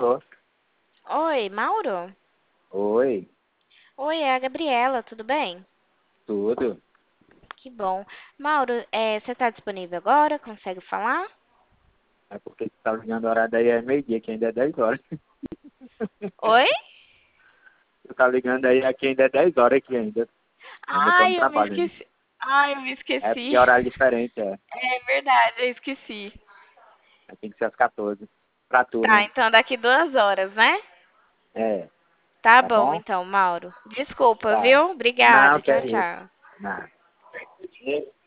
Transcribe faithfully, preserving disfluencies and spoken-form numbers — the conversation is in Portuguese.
Tô. Oi, Mauro? Oi, Oi, é a Gabriela, tudo bem? tudo. Que bom. Mauro, é, você está disponível agora? Consegue falar? É porque tu tá ligando a hora daí é meio-dia, que ainda é dez horas. Oi? Tu tá ligando aí aqui ainda é dez horas aqui ainda. Ainda tô no Ai, eu me trabalho ainda. esqueci. Ai, eu me É porque esqueci. é horário diferente, é. É verdade, eu esqueci. Aí tem que ser às quatorze. Pra tu, Tá, né? então daqui duas horas, né? É, Tá tá bom, bom? então, Mauro. Desculpa, Tá. viu? Não, Obrigada. que Tchau, é isso. tchau. Não.